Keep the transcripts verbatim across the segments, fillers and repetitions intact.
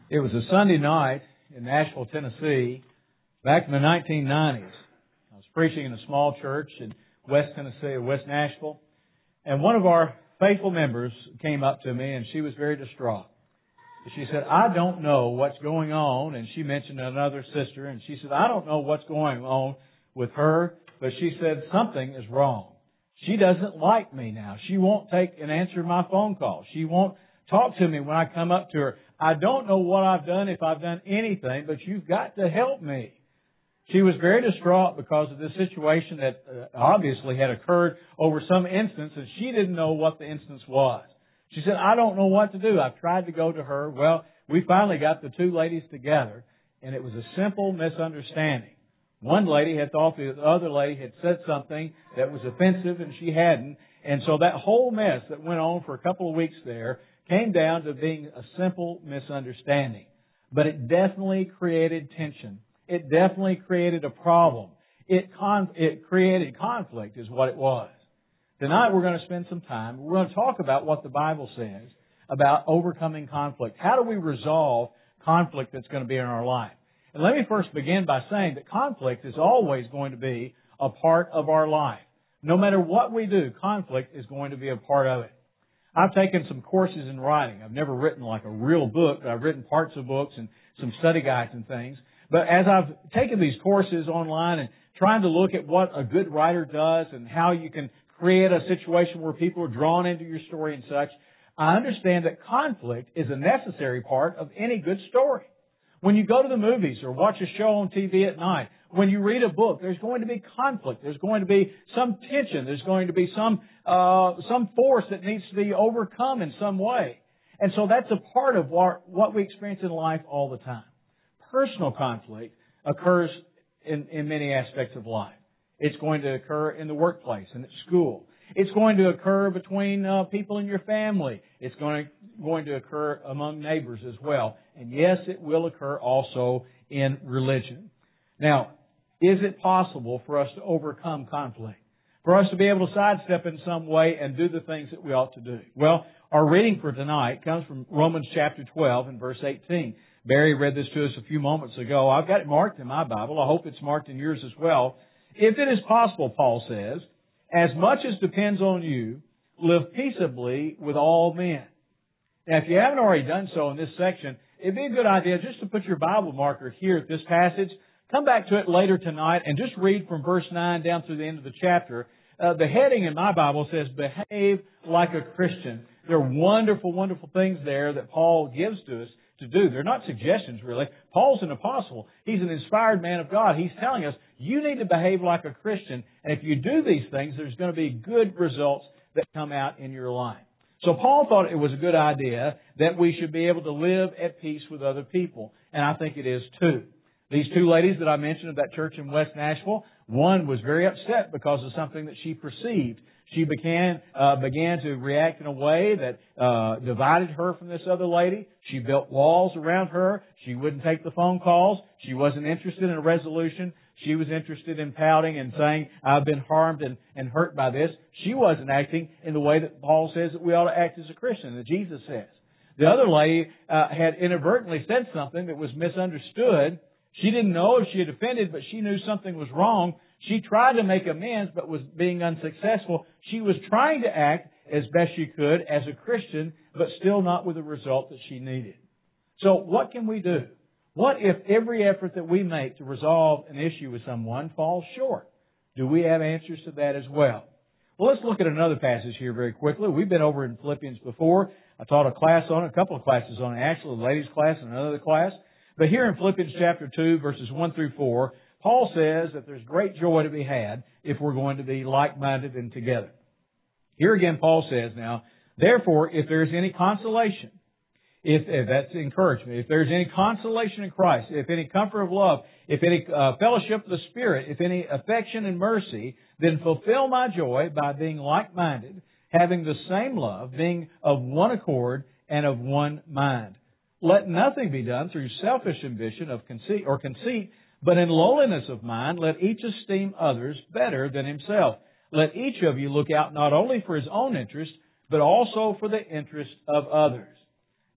It was a Sunday night in Nashville, Tennessee, back in the nineteen nineties. I was preaching in a small church in West Tennessee, West Nashville, and one of our faithful members came up to me and she was very distraught. She said, I don't know what's going on, and she mentioned another sister, and she said, I don't know what's going on with her, but she said, something is wrong. She doesn't like me now. She won't take and answer my phone call. She won't talk to me when I come up to her. I don't know what I've done, if I've done anything, but you've got to help me. She was very distraught because of this situation that uh, obviously had occurred over some instance, and she didn't know what the instance was. She said, I don't know what to do. I've tried to go to her. Well, we finally got the two ladies together, and it was a simple misunderstanding. One lady had thought the other lady had said something that was offensive, and she hadn't. And so that whole mess that went on for a couple of weeks there came down to being a simple misunderstanding. But it definitely created tension. It definitely created a problem. It con- it created conflict is what it was. Tonight we're going to spend some time. We're going to talk about what the Bible says about overcoming conflict. How do we resolve conflict that's going to be in our life? And let me first begin by saying that conflict is always going to be a part of our life. No matter what we do, conflict is going to be a part of it. I've taken some courses in writing. I've never written like a real book, but I've written parts of books and some study guides and things. But as I've taken these courses online and trying to look at what a good writer does and how you can create a situation where people are drawn into your story and such, I understand that conflict is a necessary part of any good story. When you go to the movies or watch a show on T V at night, when you read a book, there's going to be conflict. There's going to be some tension. There's going to be some uh, some force that needs to be overcome in some way. And so that's a part of what, what we experience in life all the time. Personal conflict occurs in, in many aspects of life. It's going to occur in the workplace and at school. It's going to occur between uh, people in your family. It's going to, going to occur among neighbors as well. And yes, it will occur also in religion. Now, is it possible for us to overcome conflict? For us to be able to sidestep in some way and do the things that we ought to do? Well, our reading for tonight comes from Romans chapter twelve and verse eighteen. Barry read this to us a few moments ago. I've got it marked in my Bible. I hope it's marked in yours as well. If it is possible, Paul says, as much as depends on you, live peaceably with all men. Now, if you haven't already done so in this section, it'd be a good idea just to put your Bible marker here at this passage. Come back to it later tonight and just read from verse nine down through the end of the chapter. Uh, the heading in my Bible says, behave like a Christian. There are wonderful, wonderful things there that Paul gives to us to do. They're not suggestions, really. Paul's an apostle. He's an inspired man of God. He's telling us, you need to behave like a Christian. And if you do these things, there's going to be good results that come out in your life. So Paul thought it was a good idea that we should be able to live at peace with other people. And I think it is too. These two ladies that I mentioned of that church in West Nashville, one was very upset because of something that she perceived. She began uh, began to react in a way that uh, divided her from this other lady. She built walls around her. She wouldn't take the phone calls. She wasn't interested in a resolution. She was interested in pouting and saying, I've been harmed and, and hurt by this. She wasn't acting in the way that Paul says that we ought to act as a Christian, that Jesus says. The other lady uh, had inadvertently said something that was misunderstood. She didn't know if she had offended, but she knew something was wrong. She tried to make amends, but was being unsuccessful. She was trying to act as best she could as a Christian, but still not with the result that she needed. So what can we do? What if every effort that we make to resolve an issue with someone falls short? Do we have answers to that as well? Well, let's look at another passage here very quickly. We've been over in Philippians before. I taught a class on it, a couple of classes on it, actually, a ladies' class and another class. But here in Philippians chapter two, verses one through four, Paul says that there's great joy to be had if we're going to be like-minded and together. Here again, Paul says now, therefore, if there's any consolation, if, if that's encouragement, if there's any consolation in Christ, if any comfort of love, if any uh, fellowship of the Spirit, if any affection and mercy, then fulfill my joy by being like-minded, having the same love, being of one accord and of one mind. Let nothing be done through selfish ambition of conceit or conceit, but in lowliness of mind, let each esteem others better than himself. Let each of you look out not only for his own interest, but also for the interest of others.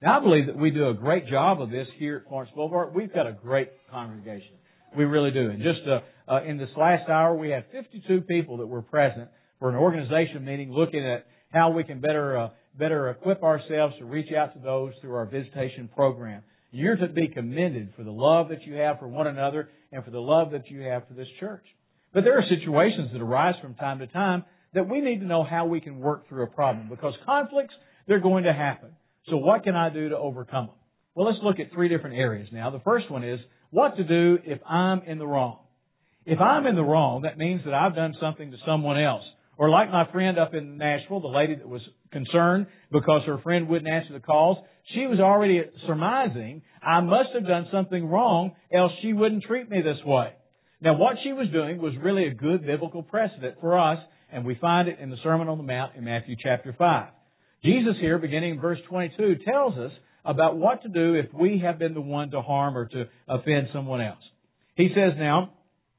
Now, I believe that we do a great job of this here at Florence Boulevard. We've got a great congregation. We really do. And just uh, uh, in this last hour, we had fifty-two people that were present for an organization meeting looking at how we can better uh, better equip ourselves to reach out to those through our visitation program. You're to be commended for the love that you have for one another and for the love that you have for this church. But there are situations that arise from time to time that we need to know how we can work through a problem, because conflicts, they're going to happen. So what can I do to overcome them? Well, let's look at three different areas now. The first one is what to do if I'm in the wrong. If I'm in the wrong, that means that I've done something to someone else. Or like my friend up in Nashville, the lady that was concerned because her friend wouldn't answer the calls, she was already surmising, I must have done something wrong, else she wouldn't treat me this way. Now, what she was doing was really a good biblical precedent for us, and we find it in the Sermon on the Mount in Matthew chapter five. Jesus here, beginning in verse twenty-two, tells us about what to do if we have been the one to harm or to offend someone else. He says now,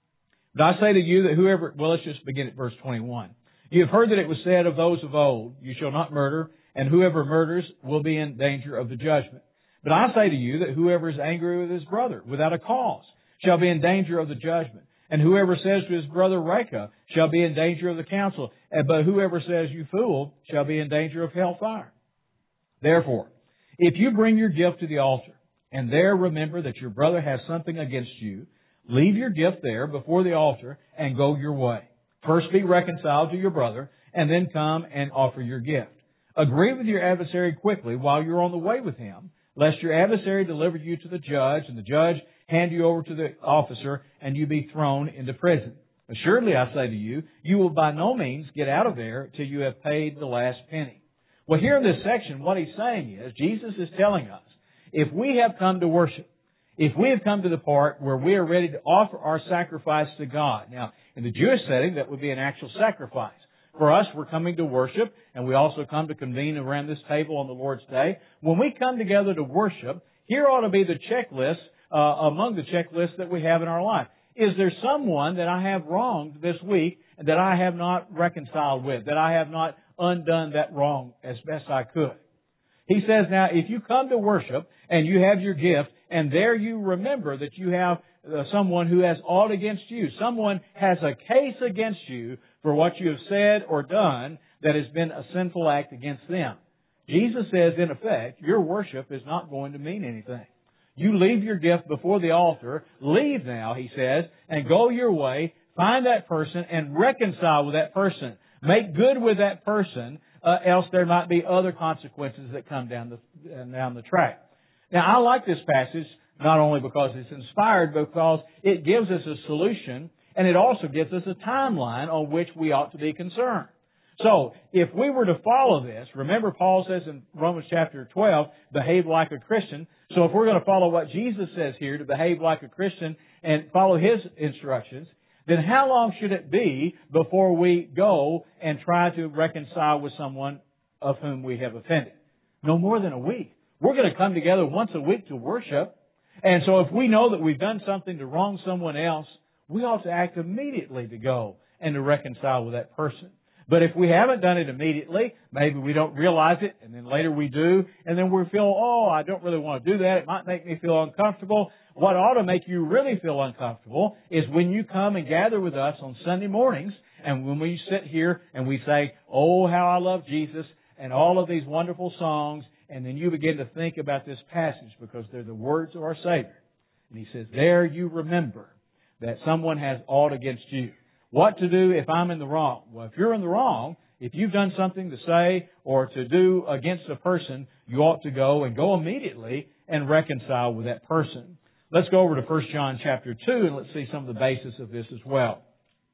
but I say to you that whoever, well, let's just begin at verse twenty-one. You have heard that it was said of those of old, you shall not murder, and whoever murders will be in danger of the judgment. But I say to you that whoever is angry with his brother without a cause shall be in danger of the judgment. And whoever says to his brother, Raca, shall be in danger of the council. But whoever says, you fool, shall be in danger of hellfire. Therefore, if you bring your gift to the altar, and there remember that your brother has something against you, leave your gift there before the altar and go your way. First be reconciled to your brother, and then come and offer your gift. Agree with your adversary quickly while you're on the way with him, lest your adversary deliver you to the judge, and the judge hand you over to the officer, and you be thrown into prison. Assuredly, I say to you, you will by no means get out of there till you have paid the last penny. Well, here in this section, what he's saying is, Jesus is telling us, if we have come to worship, if we have come to the part where we are ready to offer our sacrifice to God. Now, in the Jewish setting, that would be an actual sacrifice. For us, we're coming to worship, and we also come to convene around this table on the Lord's Day. When we come together to worship, here ought to be the checklist uh, among the checklists that we have in our life. Is there someone that I have wronged this week that I have not reconciled with, that I have not undone that wrong as best I could? He says, now, if you come to worship and you have your gift, and there you remember that you have uh, someone who has aught against you, someone has a case against you for what you have said or done that has been a sinful act against them. Jesus says, in effect, your worship is not going to mean anything. You leave your gift before the altar, leave now, he says, and go your way, find that person and reconcile with that person. Make good with that person, uh, else there might be other consequences that come down the, uh, down the track. Now, I like this passage not only because it's inspired, but because it gives us a solution, and it also gives us a timeline on which we ought to be concerned. So, if we were to follow this, remember Paul says in Romans chapter twelve, behave like a Christian. So if we're going to follow what Jesus says here, to behave like a Christian and follow His instructions, then how long should it be before we go and try to reconcile with someone of whom we have offended? No more than a week. We're going to come together once a week to worship. And so if we know that we've done something to wrong someone else, we ought to act immediately to go and to reconcile with that person. But if we haven't done it immediately, maybe we don't realize it, and then later we do, and then we feel, oh, I don't really want to do that. It might make me feel uncomfortable. What ought to make you really feel uncomfortable is when you come and gather with us on Sunday mornings, and when we sit here and we say, oh, how I love Jesus, and all of these wonderful songs, and then you begin to think about this passage because they're the words of our Savior. And He says, there you remember that someone has aught against you. What to do if I'm in the wrong? Well, if you're in the wrong, if you've done something to say or to do against a person, you ought to go and go immediately and reconcile with that person. Let's go over to First John chapter two and let's see some of the basis of this as well.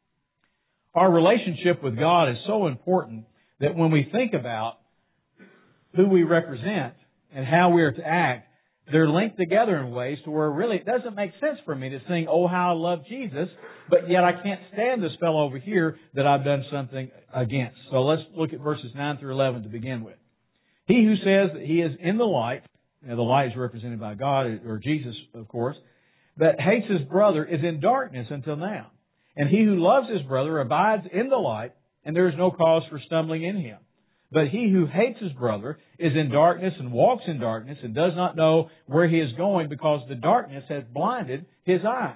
Our relationship with God is so important that when we think about who we represent and how we are to act, they're linked together in ways to where really it doesn't make sense for me to sing, oh, how I love Jesus, but yet I can't stand this fellow over here that I've done something against. So let's look at verses nine through eleven to begin with. He who says that he is in the light, now the light is represented by God, or Jesus, of course, but hates his brother is in darkness until now. And he who loves his brother abides in the light, and there is no cause for stumbling in him. But he who hates his brother is in darkness and walks in darkness and does not know where he is going because the darkness has blinded his eyes.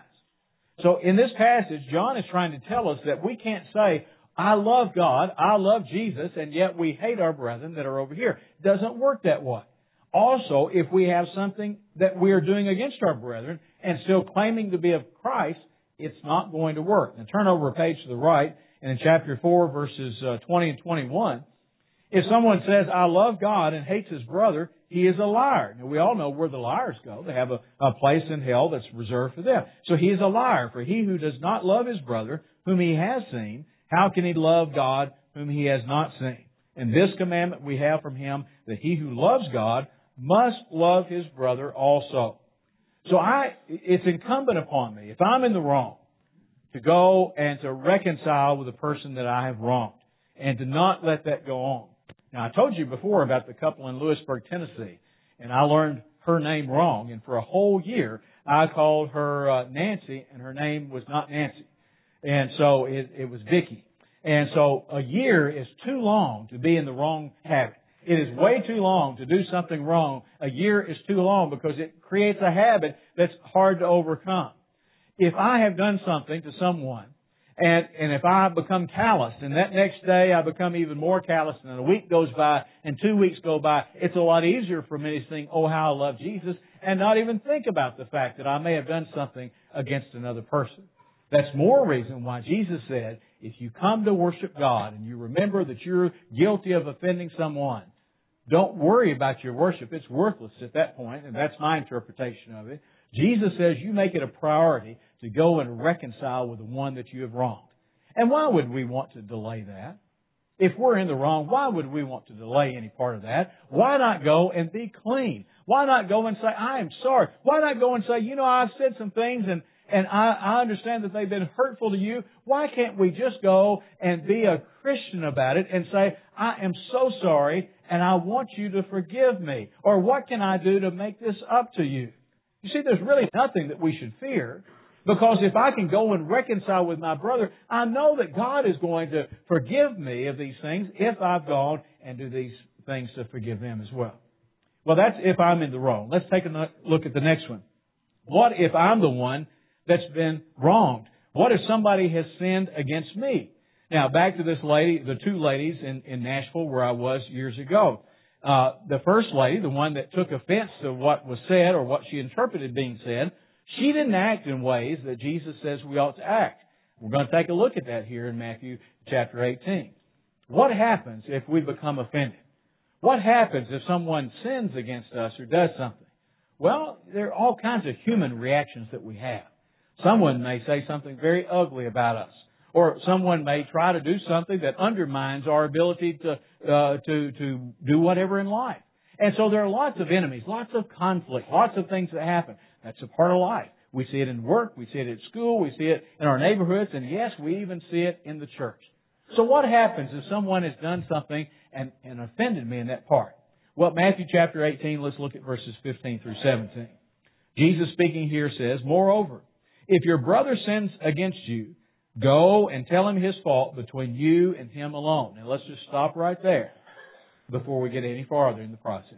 So in this passage, John is trying to tell us that we can't say, I love God, I love Jesus, and yet we hate our brethren that are over here. It doesn't work that way. Also, if we have something that we are doing against our brethren and still claiming to be of Christ, it's not going to work. Now turn over a page to the right, and in chapter four, verses uh, twenty and twenty-one, if someone says, I love God and hates his brother, he is a liar. Now we all know where the liars go. They have a, a place in hell that's reserved for them. So he is a liar. For he who does not love his brother, whom he has seen, how can he love God whom he has not seen? And this commandment we have from him, that he who loves God must love his brother also. So I, it's incumbent upon me, if I'm in the wrong, to go and to reconcile with the person that I have wronged and to not let that go on. Now, I told you before about the couple in Lewisburg, Tennessee, and I learned her name wrong, and for a whole year I called her uh, Nancy, and her name was not Nancy. And so it, it was Vicky. And so a year is too long to be in the wrong habit. It is way too long to do something wrong. A year is too long because it creates a habit that's hard to overcome. If I have done something to someone, and, and if I become calloused, and that next day I become even more calloused, and a week goes by, and two weeks go by, it's a lot easier for me to think, oh, how I love Jesus, and not even think about the fact that I may have done something against another person. That's more reason why Jesus said, if you come to worship God and you remember that you're guilty of offending someone, don't worry about your worship. It's worthless at that point, and that's my interpretation of it. Jesus says you make it a priority to go and reconcile with the one that you have wronged. And why would we want to delay that? If we're in the wrong, why would we want to delay any part of that? Why not go and be clean? Why not go and say, I am sorry? Why not go and say, you know, I've said some things and And I, I understand that they've been hurtful to you. Why can't we just go and be a Christian about it and say, I am so sorry and I want you to forgive me? Or what can I do to make this up to you? You see, there's really nothing that we should fear, because if I can go and reconcile with my brother, I know that God is going to forgive me of these things if I've gone and do these things to forgive them as well. Well, that's if I'm in the wrong. Let's take a look at the next one. What if I'm the one that's been wronged? What if somebody has sinned against me? Now, back to this lady, the two ladies in, in Nashville where I was years ago. Uh, the first lady, the one that took offense to what was said or what she interpreted being said, she didn't act in ways that Jesus says we ought to act. We're going to take a look at that here in Matthew chapter eighteen. What happens if we become offended? What happens if someone sins against us or does something? Well, there are all kinds of human reactions that we have. Someone may say something very ugly about us, or someone may try to do something that undermines our ability to uh, to to do whatever in life. And so there are lots of enemies, lots of conflict, lots of things that happen. That's a part of life. We see it in work, we see it at school, we see it in our neighborhoods, and yes, we even see it in the church. So what happens if someone has done something and, and offended me in that part? Well, Matthew chapter eighteen, let's look at verses fifteen through seventeen. Jesus speaking here says, moreover, if your brother sins against you, go and tell him his fault between you and him alone. Now let's just stop right there before we get any farther in the process.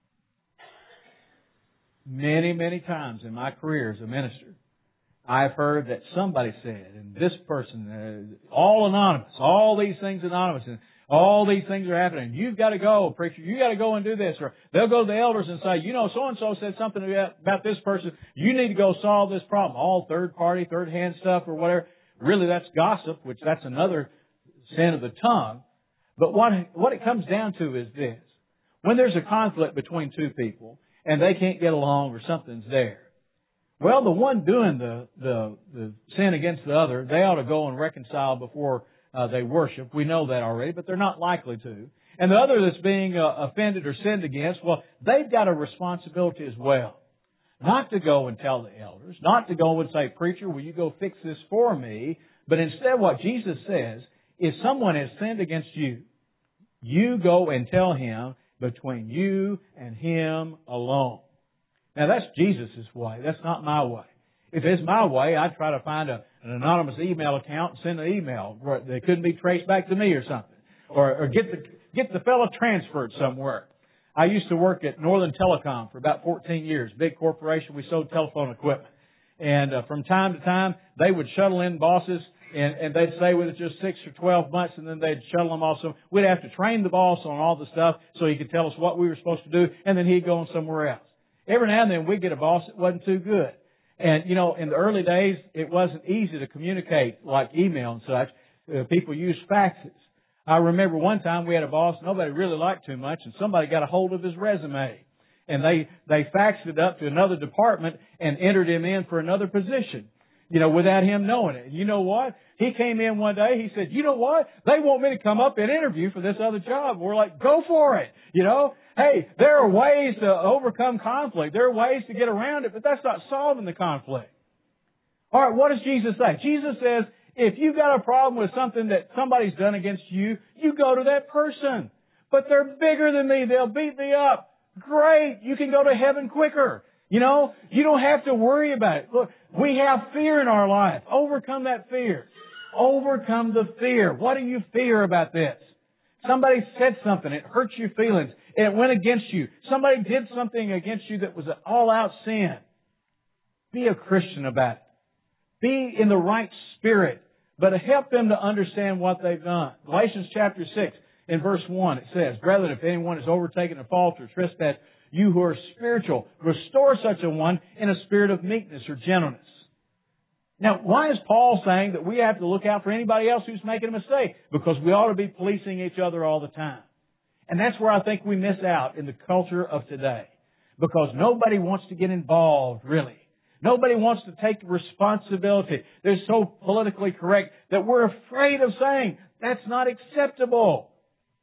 Many, many times in my career as a minister, I've heard that somebody said, and this person, uh, all anonymous, all these things anonymous, and all these things are happening. You've got to go, preacher. You've got to go and do this. Or they'll go to the elders and say, you know, so-and-so said something about this person. You need to go solve this problem. All third-party, third-hand stuff or whatever. Really, that's gossip, which that's another sin of the tongue. But what, what it comes down to is this. When there's a conflict between two people and they can't get along or something's there, well, the one doing the, the, the sin against the other, they ought to go and reconcile before uh, they worship. We know that already, but they're not likely to. And the other that's being uh, offended or sinned against, well, they've got a responsibility as well. Not to go and tell the elders, not to go and say, preacher, will you go fix this for me? But instead what Jesus says, if someone has sinned against you, you go and tell him between you and him alone. Now that's Jesus' way. That's not my way. If it's my way, I'd try to find a, an anonymous email account and send an email that couldn't be traced back to me or something. Or, or get the get the fellow transferred somewhere. I used to work at Northern Telecom for about fourteen years. Big corporation. We sold telephone equipment. And uh, from time to time, they would shuttle in bosses, and, and they'd stay with us just six or twelve months, and then they'd shuttle them off. So we'd have to train the boss on all the stuff so he could tell us what we were supposed to do, and then he'd go on somewhere else. Every now and then, we'd get a boss that wasn't too good. And, you know, in the early days, it wasn't easy to communicate like email and such. Uh, people used faxes. I remember one time we had a boss nobody really liked too much, and somebody got a hold of his resume. And they, they faxed it up to another department and entered him in for another position, you know, without him knowing it. You know what? He came in one day, he said, you know what? They want me to come up and interview for this other job. We're like, go for it. You know, hey, there are ways to overcome conflict. There are ways to get around it, but that's not solving the conflict. All right, what does Jesus say? Jesus says, if you've got a problem with something that somebody's done against you, you go to that person. But they're bigger than me. They'll beat me up. Great. You can go to heaven quicker. You know, you don't have to worry about it. Look, we have fear in our life. Overcome that fear. Overcome the fear. What do you fear about this? Somebody said something. It hurt your feelings. It went against you. Somebody did something against you that was an all-out sin. Be a Christian about it. Be in the right spirit, but help them to understand what they've done. Galatians chapter six, in verse one, it says, Brethren, if anyone is overtaken in fault or trespass, you who are spiritual, restore such a one in a spirit of meekness or gentleness. Now, why is Paul saying that we have to look out for anybody else who's making a mistake? Because we ought to be policing each other all the time. And that's where I think we miss out in the culture of today. Because nobody wants to get involved, really. Nobody wants to take responsibility. They're so politically correct that we're afraid of saying, that's not acceptable.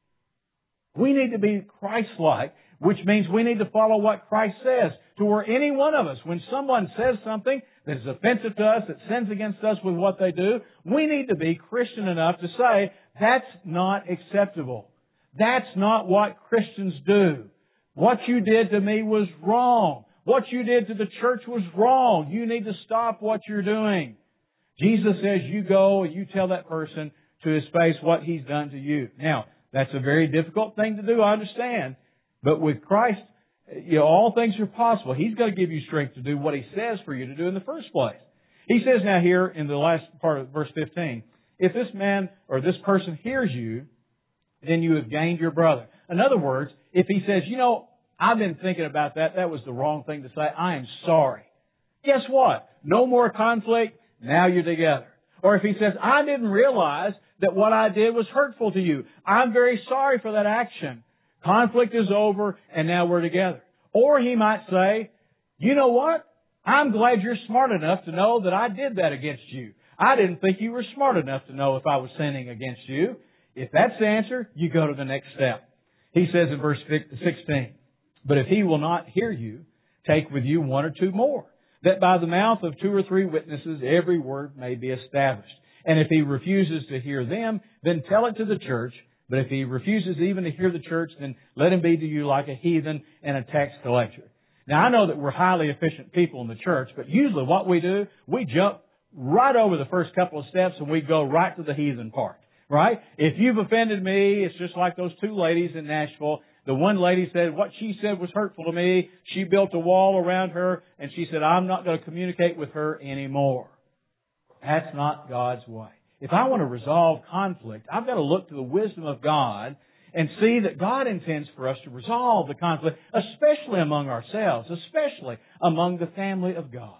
We need to be Christ-like, which means we need to follow what Christ says. To where any one of us, when someone says something that is offensive to us, that sins against us with what they do, we need to be Christian enough to say, that's not acceptable. That's not what Christians do. What you did to me was wrong. What you did to the church was wrong. You need to stop what you're doing. Jesus says you go and you tell that person to his face what he's done to you. Now, that's a very difficult thing to do, I understand. But with Christ, you know, all things are possible. He's going to give you strength to do what He says for you to do in the first place. He says now here in the last part of verse fifteen, if this man or this person hears you, then you have gained your brother. In other words, if he says, you know, I've been thinking about that. That was the wrong thing to say. I am sorry. Guess what? No more conflict. Now you're together. Or if he says, I didn't realize that what I did was hurtful to you. I'm very sorry for that action. Conflict is over and now we're together. Or he might say, you know what? I'm glad you're smart enough to know that I did that against you. I didn't think you were smart enough to know if I was sinning against you. If that's the answer, you go to the next step. He says in verse sixteen, but if he will not hear you, take with you one or two more, that by the mouth of two or three witnesses every word may be established. And if he refuses to hear them, then tell it to the church. But if he refuses even to hear the church, then let him be to you like a heathen and a tax collector. Now, I know that we're highly efficient people in the church, but usually what we do, we jump right over the first couple of steps and we go right to the heathen part, right? If you've offended me, it's just like those two ladies in Nashville. The one lady said what she said was hurtful to me. She built a wall around her and she said, I'm not going to communicate with her anymore. That's not God's way. If I want to resolve conflict, I've got to look to the wisdom of God and see that God intends for us to resolve the conflict, especially among ourselves, especially among the family of God.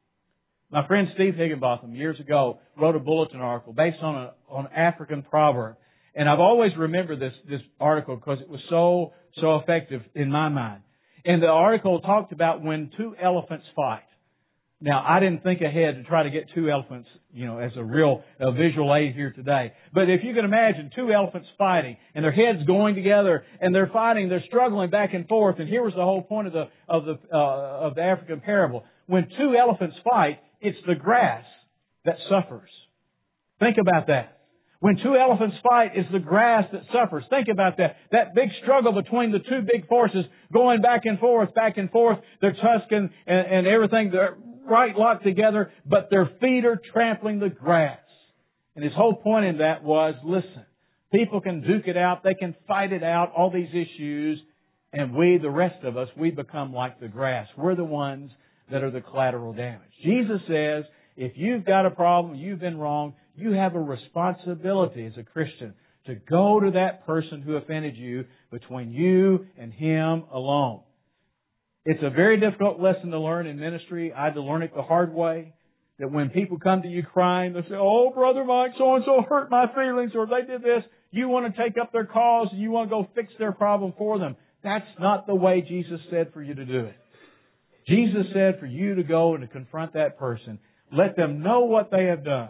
My friend Steve Higginbotham years ago wrote a bulletin article based on a, on an African proverb. And I've always remembered this, this article because it was so, so effective in my mind. And the article talked about when two elephants fight. Now, I didn't think ahead to try to get two elephants, you know, as a real uh, visual aid here today. But if you can imagine two elephants fighting and their heads going together and they're fighting, they're struggling back and forth. And here was the whole point of the, of the, uh, of the African parable. When two elephants fight, it's the grass that suffers. Think about that. When two elephants fight, it's the grass that suffers. Think about that. That big struggle between the two big forces going back and forth, back and forth. They're tussling and, and everything. They're right locked together, but their feet are trampling the grass. And his whole point in that was, listen, People can duke it out. They can fight it out, all these issues. And we, the rest of us, we become like the grass. We're the ones that are the collateral damage. Jesus says, if you've got a problem, you've been wrong, you have a responsibility as a Christian to go to that person who offended you between you and him alone. It's a very difficult lesson to learn in ministry. I had to learn it the hard way. That when people come to you crying, they say, oh, Brother Mike, so-and-so hurt my feelings, or they did this. You want to take up their cause and you want to go fix their problem for them. That's not the way Jesus said for you to do it. Jesus said for you to go and to confront that person. Let them know what they have done.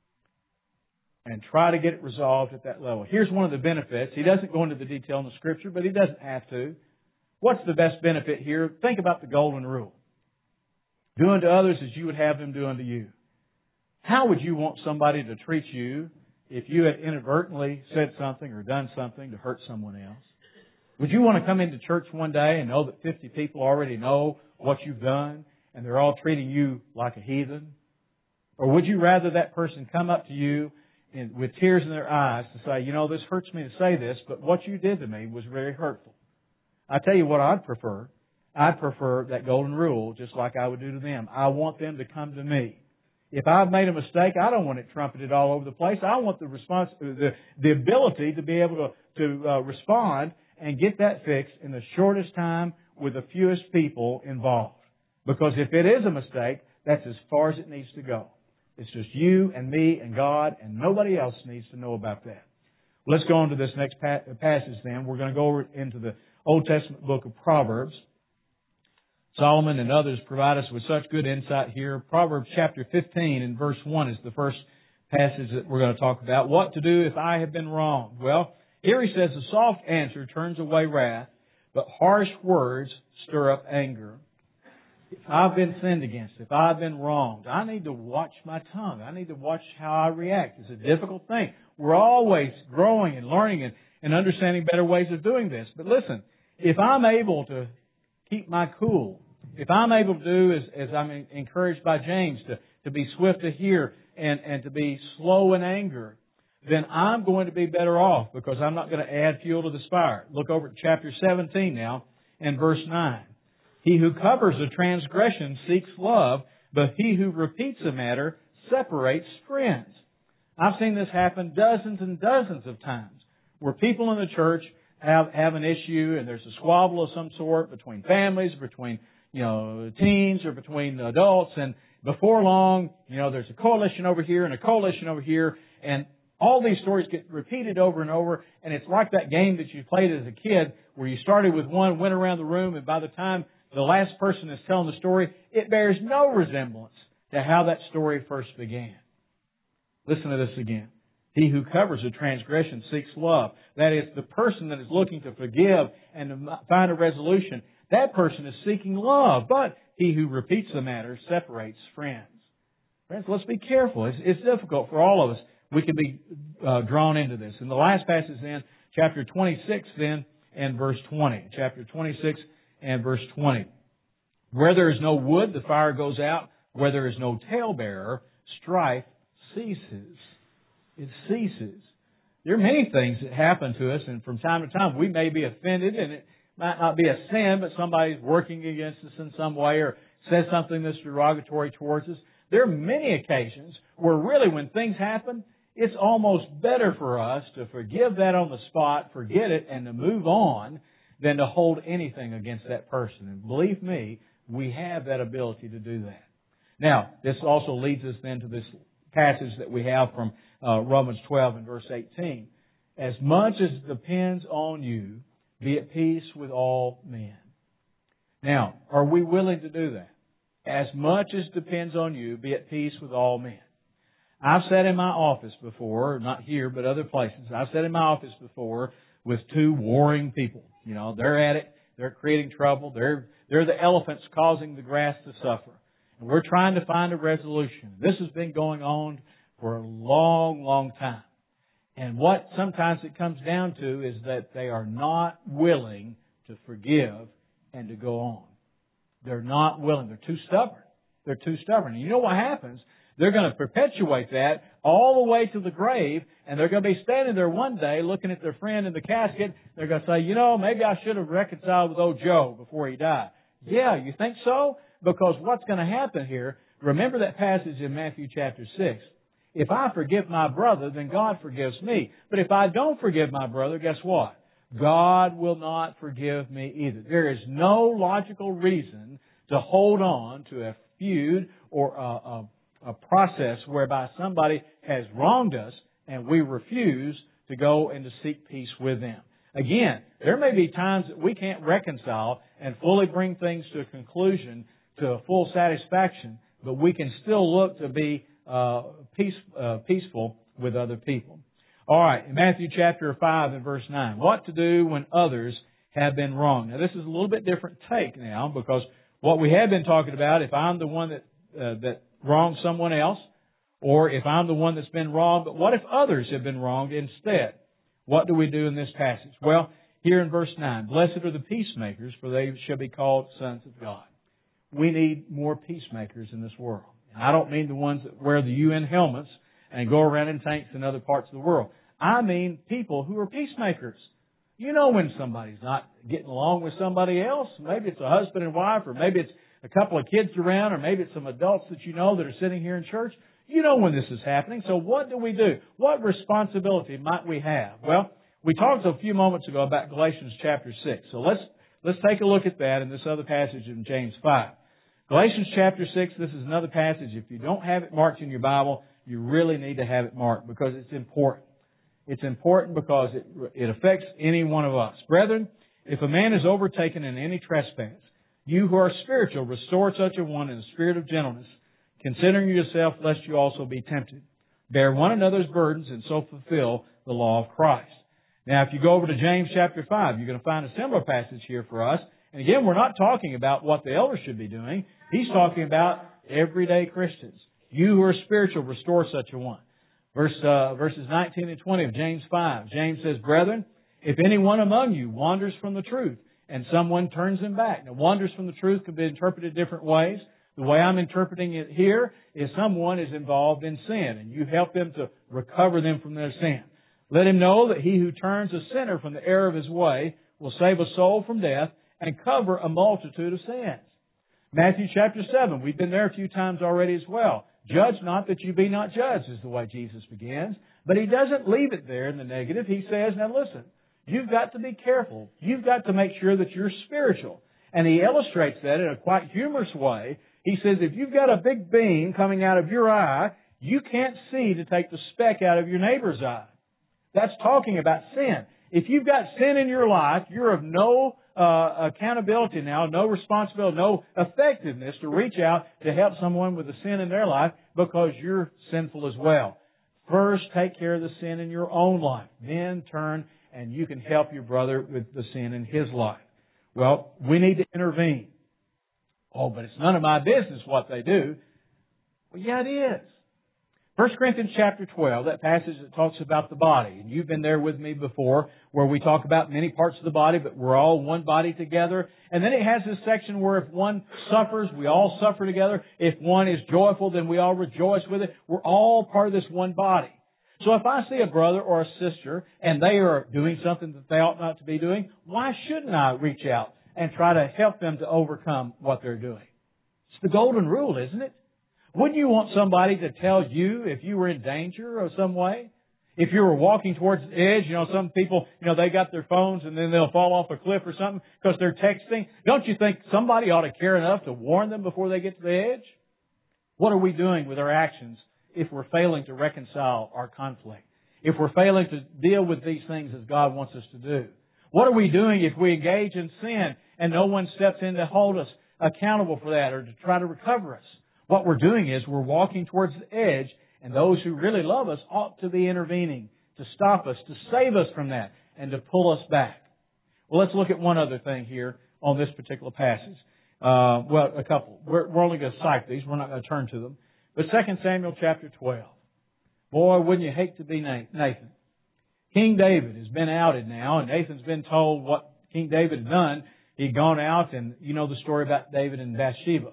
And try to get it resolved at that level. Here's one of the benefits. He doesn't go into the detail in the Scripture, but he doesn't have to. What's the best benefit here? Think about the golden rule. Do unto others as you would have them do unto you. How would you want somebody to treat you if you had inadvertently said something or done something to hurt someone else? Would you want to come into church one day and know that fifty people already know what you've done and they're all treating you like a heathen? Or would you rather that person come up to you and with tears in their eyes to say, you know, this hurts me to say this, but what you did to me was very hurtful? I tell you what I'd prefer. I'd prefer that golden rule just like I would do to them. I want them to come to me. If I've made a mistake, I don't want it trumpeted all over the place. I want the response, the, the ability to be able to, to uh, respond and get that fixed in the shortest time with the fewest people involved. Because if it is a mistake, that's as far as it needs to go. It's just you and me and God, and nobody else needs to know about that. Let's go on to this next passage then. We're going to go over into the Old Testament book of Proverbs. Solomon and others provide us with such good insight here. Proverbs chapter fifteen and verse one is the first passage that we're going to talk about. What to do if I have been wronged? Well, here he says, a soft answer turns away wrath, but harsh words stir up anger. If I've been sinned against, if I've been wronged, I need to watch my tongue. I need to watch how I react. It's a difficult thing. We're always growing and learning and, and understanding better ways of doing this. But listen, if I'm able to keep my cool, if I'm able to do as, as I'm encouraged by James, to, to be swift to hear and, and to be slow in anger, then I'm going to be better off because I'm not going to add fuel to the fire. Look over at chapter seventeen now and verse nine. He who covers a transgression seeks love, but he who repeats a matter separates friends. I've seen this happen dozens and dozens of times where people in the church have, have an issue and there's a squabble of some sort between families, between, you know, teens or between adults, and before long, you know, there's a coalition over here and a coalition over here, and all these stories get repeated over and over, and it's like that game that you played as a kid where you started with one, went around the room, and by the time the last person is telling the story, it bears no resemblance to how that story first began. Listen to this again. He who covers a transgression seeks love. That is, the person that is looking to forgive and to find a resolution, that person is seeking love. But he who repeats the matter separates friends. Friends, let's be careful. It's, it's difficult for all of us. We can be uh, drawn into this. In the last passage then, chapter twenty-six then, and verse twenty. Chapter twenty-six and verse twenty. Where there is no wood, the fire goes out. Where there is no talebearer, strife ceases. It ceases. There are many things that happen to us, and from time to time we may be offended, and it might not be a sin, but somebody's working against us in some way or says something that's derogatory towards us. There are many occasions where really when things happen, it's almost better for us to forgive that on the spot, forget it, and to move on than to hold anything against that person. And believe me, we have that ability to do that. Now, this also leads us then to this passage that we have from uh, Romans twelve and verse eighteen. As much as it depends on you, be at peace with all men. Now, are we willing to do that? As much as depends on you, be at peace with all men. I've sat in my office before, not here, but other places. I've sat in my office before with two warring people. You know, they're at it. They're creating trouble. They're, they're the elephants causing the grass to suffer. And we're trying to find a resolution. This has been going on for a long, long time. And what sometimes it comes down to is that they are not willing to forgive and to go on. They're not willing. They're too stubborn. They're too stubborn. And you know what happens? They're going to perpetuate that all the way to the grave, and they're going to be standing there one day looking at their friend in the casket. They're going to say, you know, maybe I should have reconciled with old Joe before he died. Yeah, you think so? Because what's going to happen here, remember that passage in Matthew chapter six. If I forgive my brother, then God forgives me. But if I don't forgive my brother, guess what? God will not forgive me either. There is no logical reason to hold on to a feud or a, a, a process whereby somebody has wronged us and we refuse to go and to seek peace with them. Again, there may be times that we can't reconcile and fully bring things to a conclusion to a full satisfaction, but we can still look to be uh, peace, uh, peaceful with other people. All right, in Matthew chapter five and verse nine, what to do when others have been wrong. Now, this is a little bit different take now, because what we have been talking about, if I'm the one that uh, that wronged someone else, or if I'm the one that's been wronged, but what if others have been wronged instead? What do we do in this passage? Well, here in verse nine, blessed are the peacemakers, for they shall be called sons of God. We need more peacemakers in this world. And I don't mean the ones that wear the U N helmets and go around in tanks in other parts of the world. I mean people who are peacemakers. You know when somebody's not getting along with somebody else. Maybe it's a husband and wife, or maybe it's a couple of kids around, or maybe it's some adults that you know that are sitting here in church. You know when this is happening. So what do we do? What responsibility might we have? Well, we talked a few moments ago about Galatians chapter six. So let's let's take a look at that in this other passage in James five. Galatians chapter six, this is another passage. If you don't have it marked in your Bible, you really need to have it marked because it's important. It's important because it, it affects any one of us. Brethren, if a man is overtaken in any trespass, you who are spiritual, restore such a one in a spirit of gentleness, considering yourself lest you also be tempted. Bear one another's burdens and so fulfill the law of Christ. Now, if you go over to James chapter five, you're going to find a similar passage here for us. And again, we're not talking about what the elders should be doing. He's talking about everyday Christians. You who are spiritual, restore such a one. Verse, uh, verses nineteen and twenty of James five. James says, Brethren, if anyone among you wanders from the truth, and someone turns him back. Now, wanders from the truth can be interpreted different ways. The way I'm interpreting it here is someone is involved in sin, and you help them to recover them from their sin. Let him know that he who turns a sinner from the error of his way will save a soul from death and cover a multitude of sins. Matthew chapter seven, we've been there a few times already as well. Judge not that you be not judged is the way Jesus begins. But He doesn't leave it there in the negative. He says, now listen, you've got to be careful. You've got to make sure that you're spiritual. And He illustrates that in a quite humorous way. He says, if you've got a big beam coming out of your eye, you can't see to take the speck out of your neighbor's eye. That's talking about sin. If you've got sin in your life, you're of no uh, accountability now, no responsibility, no effectiveness to reach out to help someone with a sin in their life because you're sinful as well. First, take care of the sin in your own life. Then turn and you can help your brother with the sin in his life. Well, we need to intervene. Oh, but it's none of my business what they do. Well, yeah, it is. First Corinthians chapter twelve, that passage that talks about the body. And you've been there with me before where we talk about many parts of the body, but we're all one body together. And then it has this section where if one suffers, we all suffer together. If one is joyful, then we all rejoice with it. We're all part of this one body. So if I see a brother or a sister and they are doing something that they ought not to be doing, why shouldn't I reach out and try to help them to overcome what they're doing? It's the golden rule, isn't it? Wouldn't you want somebody to tell you if you were in danger or some way? If you were walking towards the edge, you know, some people, you know, they got their phones and then they'll fall off a cliff or something because they're texting. Don't you think somebody ought to care enough to warn them before they get to the edge? What are we doing with our actions if we're failing to reconcile our conflict? If we're failing to deal with these things as God wants us to do? What are we doing if we engage in sin and no one steps in to hold us accountable for that or to try to recover us? What we're doing is we're walking towards the edge, and those who really love us ought to be intervening to stop us, to save us from that, and to pull us back. Well, let's look at one other thing here on this particular passage. Uh, well, a couple. We're, we're only going to cite these. We're not going to turn to them. But Second Samuel chapter twelve. Boy, wouldn't you hate to be Nathan? King David has been outed now, and Nathan's been told what King David had done. He'd gone out, and you know the story about David and Bathsheba.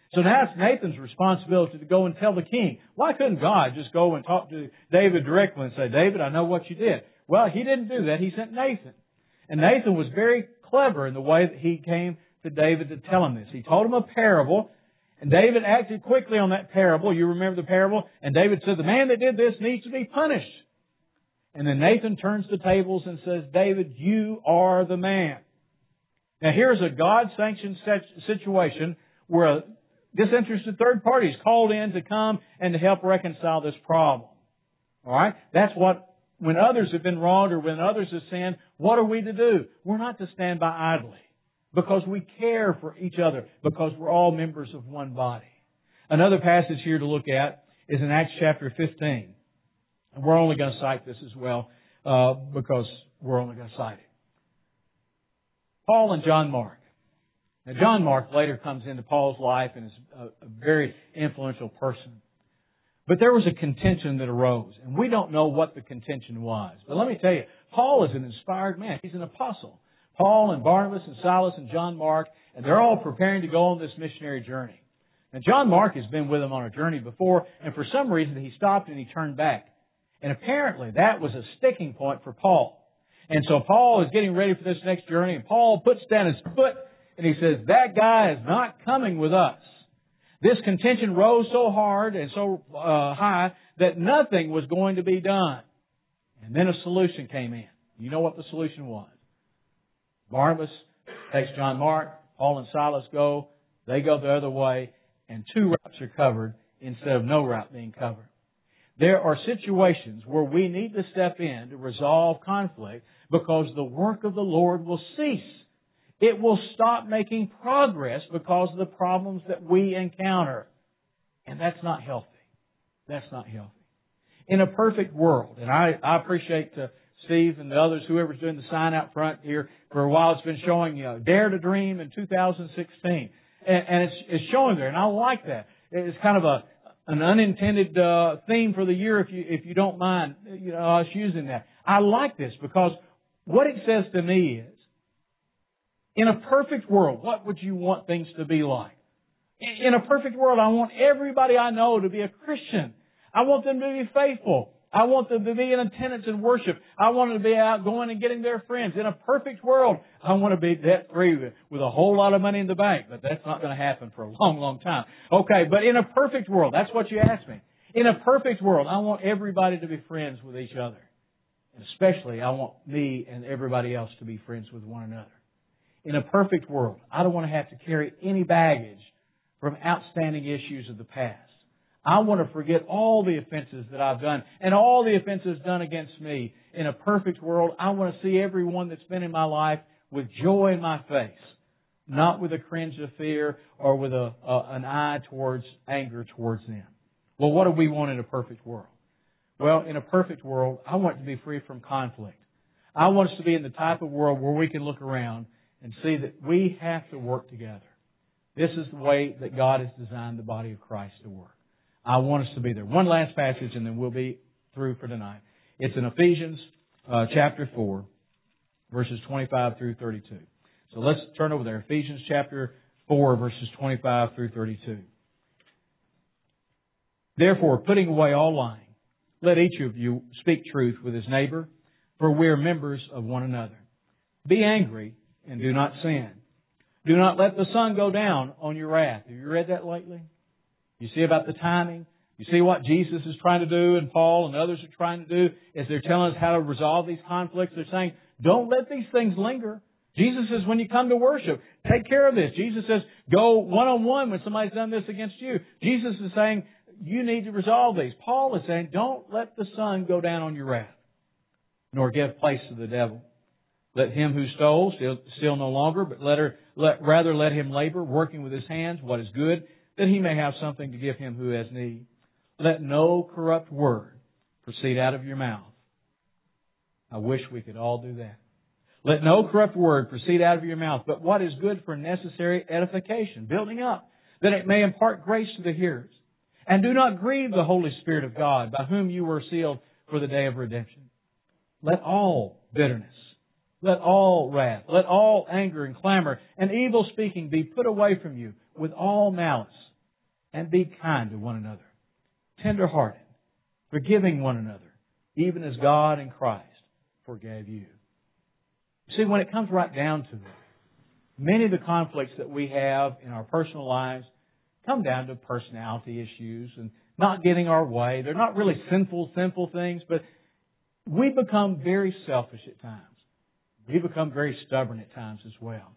So now it's Nathan's responsibility to go and tell the king. Why couldn't God just go and talk to David directly and say, David, I know what you did? Well, He didn't do that. He sent Nathan. And Nathan was very clever in the way that he came to David to tell him this. He told him a parable, and David acted quickly on that parable. You remember the parable? And David said, the man that did this needs to be punished. And then Nathan turns the tables and says, David, you are the man. Now here's a God-sanctioned situation where a disinterested third party is called in to come and to help reconcile this problem. All right? That's what, when others have been wronged or when others have sinned, what are we to do? We're not to stand by idly because we care for each other, because we're all members of one body. Another passage here to look at is in Acts chapter fifteen. And we're only going to cite this as well uh, because we're only going to cite it. Paul and John Mark. Now, John Mark later comes into Paul's life and is a, a very influential person. But there was a contention that arose, and we don't know what the contention was. But let me tell you, Paul is an inspired man. He's an apostle. Paul and Barnabas and Silas and John Mark, and they're all preparing to go on this missionary journey. Now, John Mark has been with them on a journey before, and for some reason he stopped and he turned back. And apparently that was a sticking point for Paul. And so Paul is getting ready for this next journey, and Paul puts down his foot and he says, that guy is not coming with us. This contention rose so hard and so uh, high that nothing was going to be done. And then a solution came in. You know what the solution was? Barnabas takes John Mark, Paul and Silas go, they go the other way, and two routes are covered instead of no route being covered. There are situations where we need to step in to resolve conflict because the work of the Lord will cease. It will stop making progress because of the problems that we encounter. And that's not healthy. That's not healthy. In a perfect world, and I, I appreciate uh, Steve and the others, whoever's doing the sign out front here, for a while it's been showing, you know, Dare to Dream in two thousand sixteen. And, and it's, it's showing there, and I like that. It's kind of a an unintended uh, theme for the year, if you if you don't mind, you know, us using that. I like this because what it says to me is, in a perfect world, what would you want things to be like? In a perfect world, I want everybody I know to be a Christian. I want them to be faithful. I want them to be in attendance and worship. I want them to be out going and getting their friends. In a perfect world, I want to be debt-free with, with a whole lot of money in the bank. But that's not going to happen for a long, long time. Okay, but in a perfect world, that's what you asked me. In a perfect world, I want everybody to be friends with each other. And especially, I want me and everybody else to be friends with one another. In a perfect world, I don't want to have to carry any baggage from outstanding issues of the past. I want to forget all the offenses that I've done and all the offenses done against me. In a perfect world, I want to see everyone that's been in my life with joy in my face, not with a cringe of fear or with a, a an eye towards anger towards them. Well, what do we want in a perfect world? Well, in a perfect world, I want to be free from conflict. I want us to be in the type of world where we can look around and see that we have to work together. This is the way that God has designed the body of Christ to work. I want us to be there. One last passage and then we'll be through for tonight. It's in Ephesians uh, chapter four, verses twenty-five through thirty-two. So let's turn over there. Ephesians chapter four, verses twenty-five through thirty-two. Therefore, putting away all lying, let each of you speak truth with his neighbor, for we are members of one another. Be angry and do not sin. Do not let the sun go down on your wrath. Have you read that lately? You see about the timing. You see what Jesus is trying to do and Paul and others are trying to do as they're telling us how to resolve these conflicts. They're saying, don't let these things linger. Jesus says when you come to worship, take care of this. Jesus says, go one-on-one when somebody's done this against you. Jesus is saying, you need to resolve these. Paul is saying, don't let the sun go down on your wrath, nor give place to the devil. Let him who stole steal, steal no longer, but let her, let, rather let him labor, working with his hands what is good, that he may have something to give him who has need. Let no corrupt word proceed out of your mouth. I wish we could all do that. Let no corrupt word proceed out of your mouth, but what is good for necessary edification, building up, that it may impart grace to the hearers. And do not grieve the Holy Spirit of God, by whom you were sealed for the day of redemption. Let all bitterness, let all wrath, let all anger and clamor and evil speaking be put away from you with all malice. and be kind to one another, tender-hearted, forgiving one another, even as God in Christ forgave you. See, when it comes right down to it, many of the conflicts that we have in our personal lives come down to personality issues and not getting our way. They're not really sinful, sinful things, but we become very selfish at times. We become very stubborn at times as well.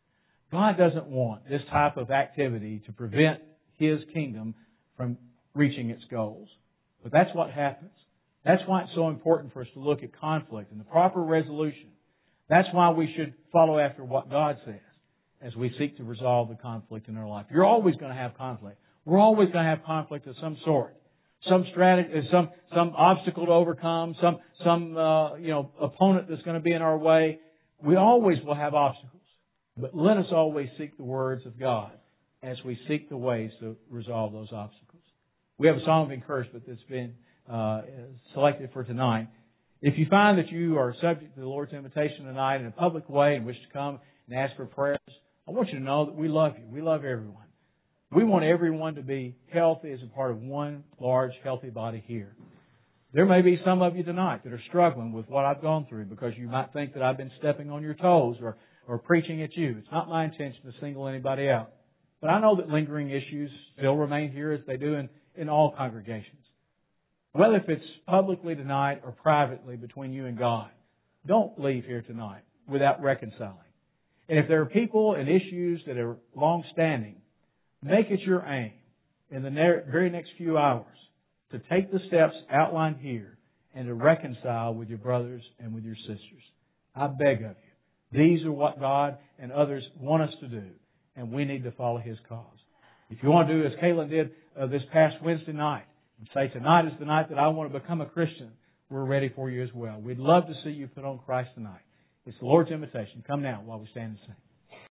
God doesn't want this type of activity to prevent His kingdom from reaching its goals. But that's what happens. That's why it's so important for us to look at conflict and the proper resolution. That's why we should follow after what God says as we seek to resolve the conflict in our life. You're always going to have conflict. We're always going to have conflict of some sort. Some strategy, some some obstacle to overcome, some some uh, you know opponent that's going to be in our way. We always will have obstacles. But let us always seek the words of God as we seek the ways to resolve those obstacles. We have a song of encouragement that's been uh, selected for tonight. If you find that you are subject to the Lord's invitation tonight in a public way and wish to come and ask for prayers, I want you to know that we love you. We love everyone. We want everyone to be healthy as a part of one large, healthy body here. There may be some of you tonight that are struggling with what I've gone through because you might think that I've been stepping on your toes or, or preaching at you. It's not my intention to single anybody out. But I know that lingering issues still remain here as they do in, in all congregations. Whether if it's publicly tonight or privately between you and God, don't leave here tonight without reconciling. And if there are people and issues that are long-standing, make it your aim in the very next few hours to take the steps outlined here and to reconcile with your brothers and with your sisters. I beg of you. These are what God and others want us to do, and we need to follow His cause. If you want to do as Caitlin did uh, this past Wednesday night, and say, tonight is the night that I want to become a Christian, we're ready for you as well. We'd love to see you put on Christ tonight. It's the Lord's invitation. Come now while we stand and sing.